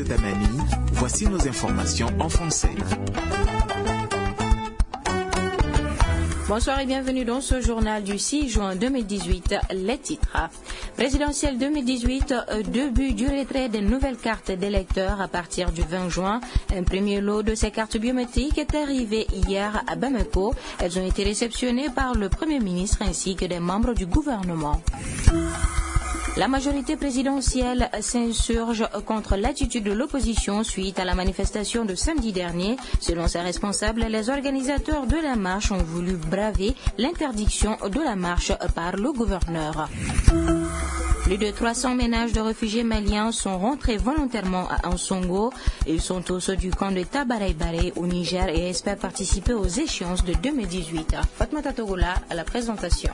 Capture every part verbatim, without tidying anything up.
Damani, voici nos informations en français. Bonsoir et bienvenue dans ce journal du six juin deux mille dix-huit. Les titres. Présidentielle deux mille dix-huit, début du retrait des nouvelles cartes d'électeurs à partir du vingt juin. Un premier lot de ces cartes biométriques est arrivé hier à Bamako. Elles ont été réceptionnées par le Premier ministre ainsi que des membres du gouvernement. La majorité présidentielle s'insurge contre l'attitude de l'opposition suite à la manifestation de samedi dernier. Selon ses responsables, les organisateurs de la marche ont voulu braver l'interdiction de la marche par le gouverneur. Plus de trois cents ménages de réfugiés maliens sont rentrés volontairement à Ansongo. Ils sont tous du camp de Tabaraybaré au Niger et espèrent participer aux échéances de deux mille dix-huit. Fatmata Togola à la présentation.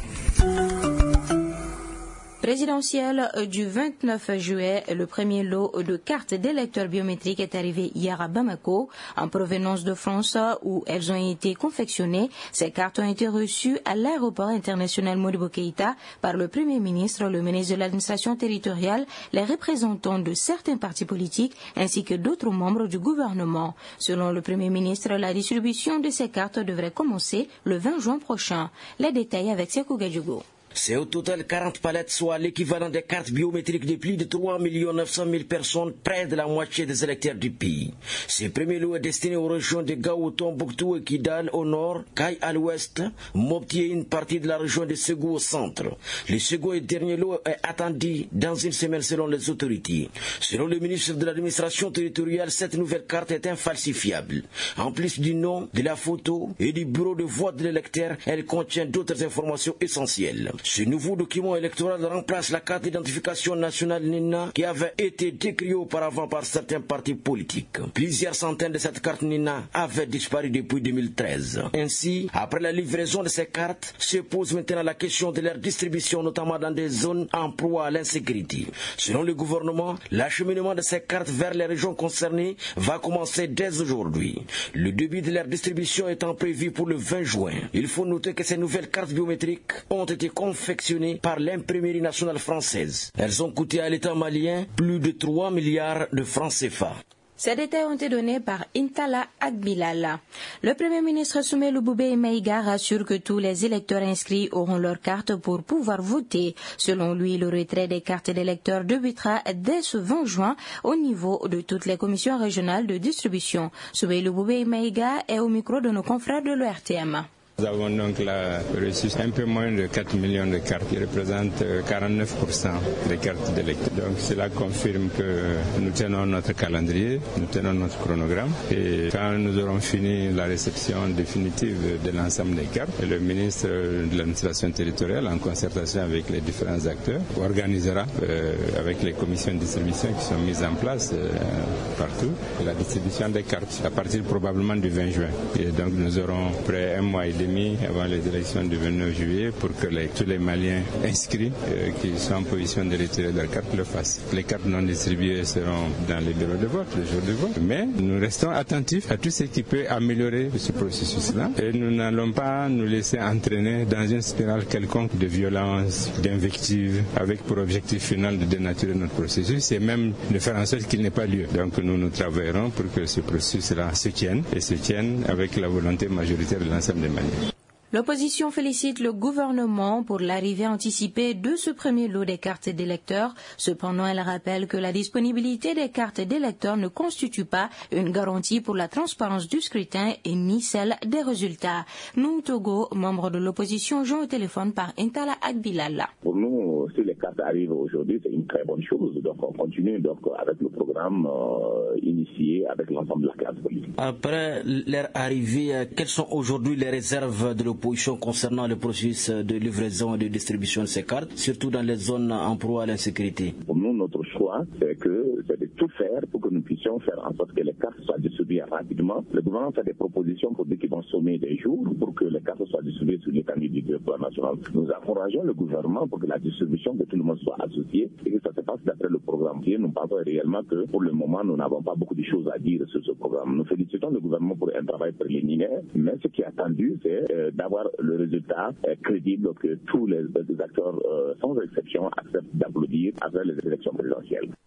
Présidentielle du vingt-neuf juillet, le premier lot de cartes d'électeurs biométriques est arrivé hier à Bamako, en provenance de France, où elles ont été confectionnées. Ces cartes ont été reçues à l'aéroport international Modibo Keïta par le Premier ministre, le ministre de l'administration territoriale, les représentants de certains partis politiques ainsi que d'autres membres du gouvernement. Selon le Premier ministre, la distribution de ces cartes devrait commencer le vingt juin prochain. Les détails avec Sekou Gadjogo. C'est au total quarante palettes, soit l'équivalent des cartes biométriques de plus de trois millions neuf cent mille personnes, près de la moitié des électeurs du pays. Ce premier lot est destiné aux régions de Gao, Tombouctou et Kidal au nord, Kaï à l'ouest, Mopti et une partie de la région de Ségou au centre. Le second et dernier lot est attendu dans une semaine selon les autorités. Selon le ministre de l'administration territoriale, cette nouvelle carte est infalsifiable. En plus du nom, de la photo et du bureau de vote de l'électeur, elle contient d'autres informations essentielles. Ce nouveau document électoral remplace la carte d'identification nationale N I N A qui avait été décriée auparavant par certains partis politiques. Plusieurs centaines de cette carte N I N A avaient disparu depuis deux mille treize. Ainsi, après la livraison de ces cartes, se pose maintenant la question de leur distribution, notamment dans des zones en proie à l'insécurité. Selon le gouvernement, l'acheminement de ces cartes vers les régions concernées va commencer dès aujourd'hui. Le début de leur distribution étant prévu pour le vingt juin. Il faut noter que ces nouvelles cartes biométriques ont été confectionnées par l'imprimerie nationale française. Elles ont coûté à l'État malien plus de trois milliards de francs C F A. Ces détails ont été donnés par Intala Agbilala. Le Premier ministre Soumaïla Boubèye Maïga rassure que tous les électeurs inscrits auront leur carte pour pouvoir voter. Selon lui, le retrait des cartes d'électeurs débutera dès ce vingt juin au niveau de toutes les commissions régionales de distribution. Soumaïla Boubèye Maïga est au micro de nos confrères de l'O R T M. Nous avons donc là reçu un peu moins de quatre millions de cartes qui représentent quarante-neuf pour cent des cartes d'électeurs. Donc cela confirme que nous tenons notre calendrier, nous tenons notre chronogramme et quand nous aurons fini la réception définitive de l'ensemble des cartes, le ministre de l'administration territoriale en concertation avec les différents acteurs organisera euh, avec les commissions de distribution qui sont mises en place euh, partout la distribution des cartes à partir probablement du vingt juin. Et donc nous aurons près un mois et demi avant les élections du vingt-neuf juillet pour que les, tous les Maliens inscrits euh, qui sont en position de retirer leurs cartes le fassent. Les cartes non distribuées seront dans les bureaux de vote, le jour du vote. Mais nous restons attentifs à tout ce qui peut améliorer ce processus-là et nous n'allons pas nous laisser entraîner dans une spirale quelconque de violence, d'invective, avec pour objectif final de dénaturer notre processus et même de faire en sorte qu'il n'ait pas lieu. Donc nous nous travaillerons pour que ce processus-là se tienne et se tienne avec la volonté majoritaire de l'ensemble des Maliens. L'opposition félicite le gouvernement pour l'arrivée anticipée de ce premier lot des cartes d'électeurs. Cependant, elle rappelle que la disponibilité des cartes d'électeurs ne constitue pas une garantie pour la transparence du scrutin et ni celle des résultats. Nous, Togo, membres de l'opposition, jouons au téléphone par Intala Agbilala. Pour nous, si les cartes arrivent aujourd'hui, c'est une très bonne chose. Donc on continue donc avec le programme euh, initié avec l'ensemble de la classe politique. Après leur arrivée, quelles sont aujourd'hui les réserves de l'opposition concernant le processus de livraison et de distribution de ces cartes, surtout dans les zones en proie à l'insécurité? Pour nous, notre choix, c'est que c'est de tout faire pour que nous puissions faire en sorte que les cartes soient distribuées rapidement. Le gouvernement fait des propositions pour dire qu'ils vont sommer des jours pour que les cartes soient distribuées sur l'étendue du territoire national. Nous encourageons le gouvernement pour que la distribution, que tout le monde soit associé et que ça se passe d'après le programme. Nous pensons réellement que pour le moment, nous n'avons pas beaucoup de choses à dire sur ce programme. Nous félicitons le gouvernement pour un travail préliminaire, mais ce qui est attendu, c'est euh, d'avoir le résultat euh, crédible que tous les, les acteurs, euh, sans exception, acceptent d'applaudir après les élections présidentielles.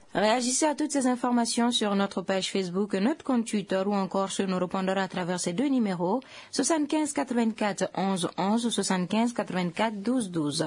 Réagissez à toutes ces informations sur notre page Facebook, notre compte Twitter ou encore sur nos répondeurs à travers ces deux numéros soixante-quinze quatre-vingt-quatre onze onze, soixante-quinze quatre-vingt-quatre douze douze.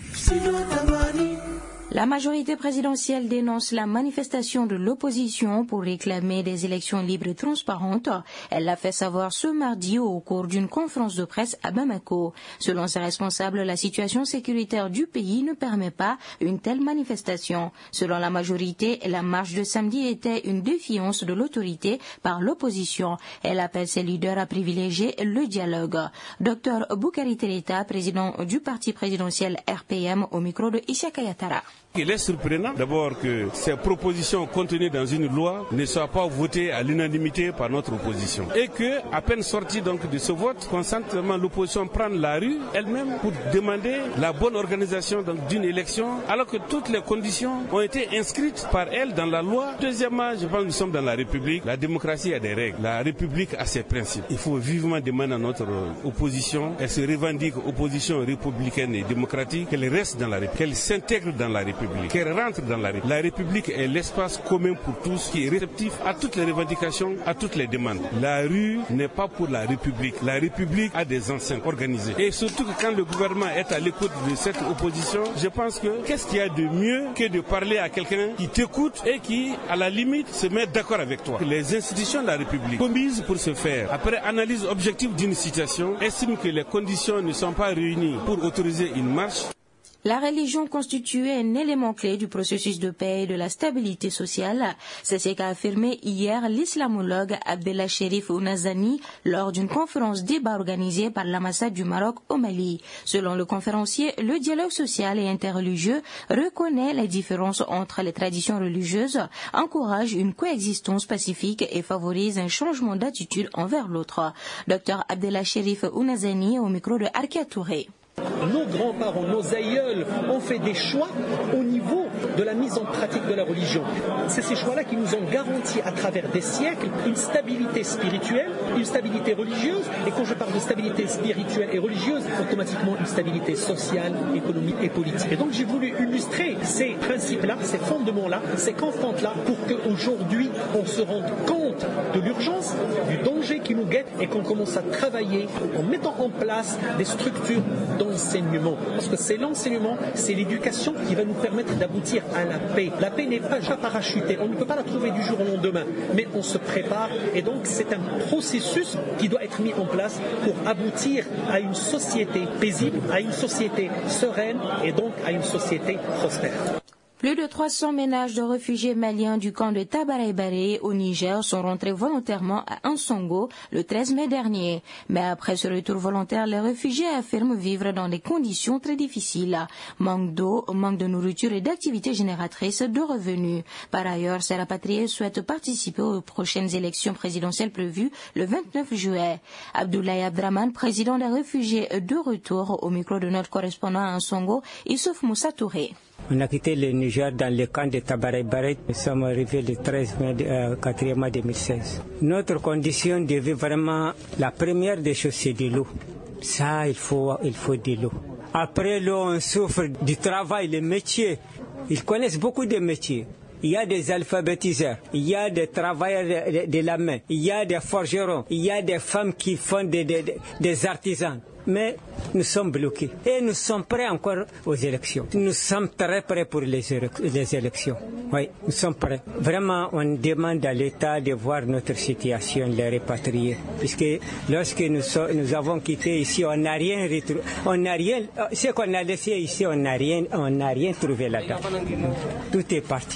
La majorité présidentielle dénonce la manifestation de l'opposition pour réclamer des élections libres et transparentes. Elle l'a fait savoir ce mardi au cours d'une conférence de presse à Bamako. Selon ses responsables, la situation sécuritaire du pays ne permet pas une telle manifestation. Selon la majorité, la marche de samedi était une défiance de l'autorité par l'opposition. Elle appelle ses leaders à privilégier le dialogue. Docteur Boukari Tereta, président du parti présidentiel R P M, au micro de Ishaka Yatara. Il est surprenant d'abord que ces propositions contenues dans une loi ne soient pas votées à l'unanimité par notre opposition. Et que, à peine sortie donc de ce vote, consentement l'opposition prend la rue elle-même pour demander la bonne organisation d'une élection, alors que toutes les conditions ont été inscrites par elle dans la loi. Deuxièmement, je pense que nous sommes dans la République. La démocratie a des règles. La République a ses principes. Il faut vivement demander à notre opposition, elle se revendique opposition républicaine et démocratique, qu'elle reste dans la République, qu'elle s'intègre dans la République, qu'elle rentre dans la République. La République est l'espace commun pour tous qui est réceptif à toutes les revendications, à toutes les demandes. La rue n'est pas pour la République. La République a des enceintes organisées. Et surtout que quand le gouvernement est à l'écoute de cette opposition, je pense que qu'est-ce qu'il y a de mieux que de parler à quelqu'un qui t'écoute et qui, à la limite, se met d'accord avec toi. Les institutions de la République, commises pour ce faire, après analyse objective d'une situation, estiment que les conditions ne sont pas réunies pour autoriser une marche. La religion constitue un élément clé du processus de paix et de la stabilité sociale. C'est ce qu'a affirmé hier l'islamologue Abdellah Cherif Ounazani lors d'une conférence débat organisée par l'ambassade du Maroc au Mali. Selon le conférencier, le dialogue social et interreligieux reconnaît les différences entre les traditions religieuses, encourage une coexistence pacifique et favorise un changement d'attitude envers l'autre. Docteur Abdellah Cherif Ounazani au micro de Arkia Touré. Nos grands-parents, nos aïeuls ont fait des choix au niveau de la mise en pratique de la religion. C'est ces choix-là qui nous ont garanti à travers des siècles une stabilité spirituelle, une stabilité religieuse, et quand je parle de stabilité spirituelle et religieuse, automatiquement une stabilité sociale, économique et politique. Et donc j'ai voulu illustrer ces principes-là, ces fondements-là, ces constantes-là, pour qu'aujourd'hui on se rende compte de l'urgence, du danger qui nous guette, et qu'on commence à travailler en mettant en place des structures d'enseignement. Parce que c'est l'enseignement, c'est l'éducation qui va nous permettre d'aboutir à la paix. La paix n'est pas parachutée, on ne peut pas la trouver du jour au lendemain, mais on se prépare, et donc c'est un processus qui doit être mis en place pour aboutir à une société paisible, à une société sereine et donc à une société prospère. Plus de trois cents ménages de réfugiés maliens du camp de Tabaraïbaré au Niger sont rentrés volontairement à Ansongo le treize mai dernier. Mais après ce retour volontaire, les réfugiés affirment vivre dans des conditions très difficiles. Manque d'eau, manque de nourriture et d'activités génératrices de revenus. Par ailleurs, ces rapatriés souhaitent participer aux prochaines élections présidentielles prévues le vingt-neuf juillet. Abdoulaye Abdraman, président des réfugiés de retour, au micro de notre correspondant à Ansongo, Issouf Moussa Touré. On a quitté le Niger dans le camp de Tabaraïbaré. Nous sommes arrivés le treize mai, euh, quatrième mai deux mille seize. Notre condition de vie, vraiment, la première des choses, c'est de l'eau. Ça, il faut, il faut de l'eau. Après l'eau, on souffre du travail, les métiers. Ils connaissent beaucoup de métiers. Il y a des alphabétiseurs, il y a des travailleurs de, de, de la main, il y a des forgerons, il y a des femmes qui font des, des, des artisans. Mais nous sommes bloqués et nous sommes prêts encore aux élections. Nous sommes très prêts pour les, les élections. Oui, nous sommes prêts. Vraiment, on demande à l'État de voir notre situation, les répatrier. Puisque lorsque nous, so, nous avons quitté ici, on n'a rien retrouvé. On n'a rien. Ce qu'on a laissé ici, on n'a rien, on n'a rien trouvé là-dedans. Tout est parti.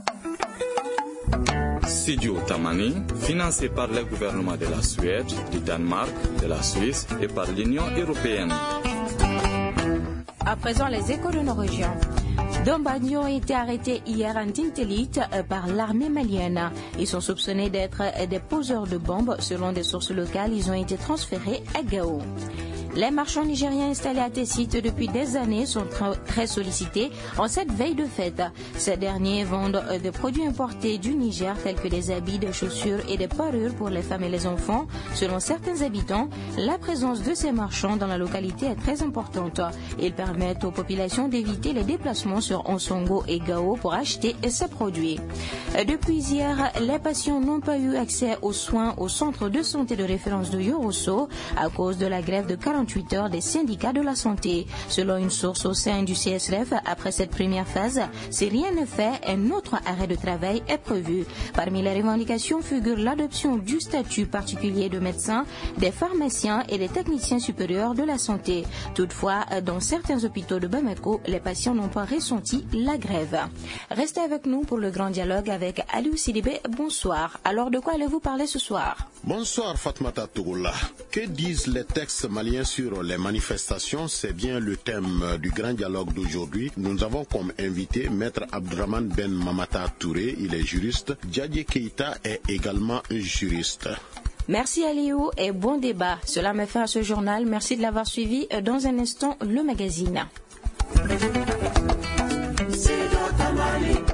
Studio Tamani, financé par le gouvernement de la Suède, du Danemark, de la Suisse et par l'Union européenne. À présent, les échos de nos régions. Deux bandits ont été arrêtés hier en Tintélit par l'armée malienne. Ils sont soupçonnés d'être des poseurs de bombes. Selon des sources locales, ils ont été transférés à Gao. Les marchands nigériens installés à Tessit depuis des années sont très sollicités en cette veille de fête. Ces derniers vendent des produits importés du Niger tels que des habits, des chaussures et des parures pour les femmes et les enfants. Selon certains habitants, la présence de ces marchands dans la localité est très importante. Ils permettent aux populations d'éviter les déplacements sur Onsongo et Gao pour acheter ces produits. Depuis hier, les patients n'ont pas eu accès aux soins au centre de santé de référence de Yorosso à cause de la grève de quarante-huit heures des syndicats de la santé. Selon une source au sein du C S F, après cette première phase, si rien n'est fait, un autre arrêt de travail est prévu. Parmi les revendications figure l'adoption du statut particulier de médecins, des pharmaciens et des techniciens supérieurs de la santé. Toutefois, dans certains hôpitaux de Bamako, les patients n'ont pas ressenti la grève. Restez avec nous pour le grand dialogue avec Aliou Sidibé. Bonsoir. Alors, de quoi allez-vous parler ce soir? Bonsoir Fatmata Tougoula. Que disent les textes maliens sur les manifestations? C'est bien le thème du grand dialogue d'aujourd'hui. Nous avons comme invité Maître Abdraman Ben Mamata Touré, il est juriste. Djadje Keita est également juriste. Merci Aliou et bon débat. Cela me fait à ce journal. Merci de l'avoir suivi. Dans un instant, le magazine.